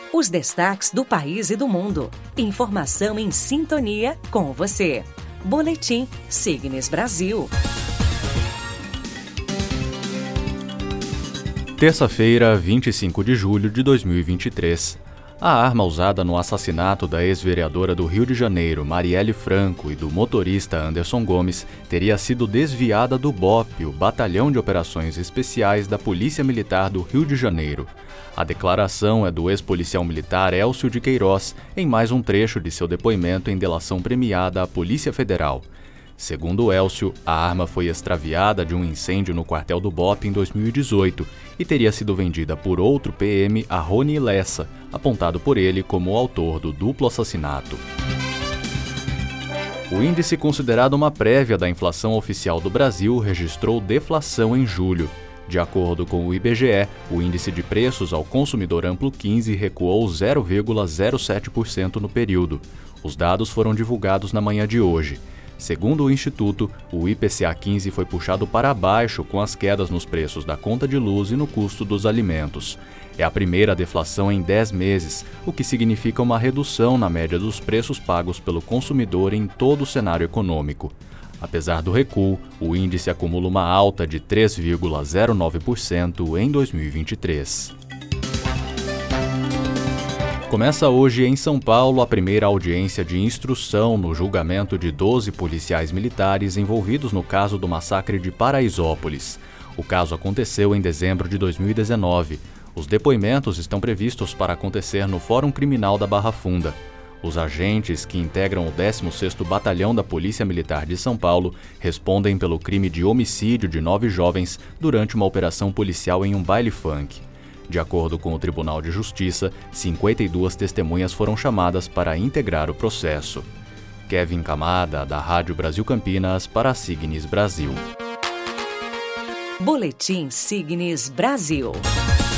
Os destaques do país e do mundo. Informação em sintonia com você. Boletim Signes Brasil. Terça-feira, 25 de julho de 2023. A arma usada no assassinato da ex-vereadora do Rio de Janeiro, Marielle Franco, e do motorista Anderson Gomes teria sido desviada do BOPE, o Batalhão de Operações Especiais da Polícia Militar do Rio de Janeiro. A declaração é do ex-policial militar Elcio de Queiroz, em mais um trecho de seu depoimento em delação premiada à Polícia Federal. Segundo Elcio, a arma foi extraviada de um incêndio no quartel do BOPE em 2018 e teria sido vendida por outro PM a Rony Lessa, apontado por ele como o autor do duplo assassinato. O índice considerado uma prévia da inflação oficial do Brasil registrou deflação em julho. De acordo com o IBGE, o índice de preços ao consumidor amplo 15 recuou 0,07% no período. Os dados foram divulgados na manhã de hoje. Segundo o Instituto, o IPCA 15 foi puxado para baixo com as quedas nos preços da conta de luz e no custo dos alimentos. É a primeira deflação em 10 meses, o que significa uma redução na média dos preços pagos pelo consumidor em todo o cenário econômico. Apesar do recuo, o índice acumula uma alta de 3,09% em 2023. Começa hoje em São Paulo a primeira audiência de instrução no julgamento de 12 policiais militares envolvidos no caso do massacre de Paraisópolis. O caso aconteceu em dezembro de 2019. Os depoimentos estão previstos para acontecer no Fórum Criminal da Barra Funda. Os agentes que integram o 16º Batalhão da Polícia Militar de São Paulo respondem pelo crime de homicídio de 9 jovens durante uma operação policial em um baile funk. De acordo com o Tribunal de Justiça, 52 testemunhas foram chamadas para integrar o processo. Kevin Camada, da Rádio Brasil Campinas, para a Signes Brasil. Boletim Signes Brasil.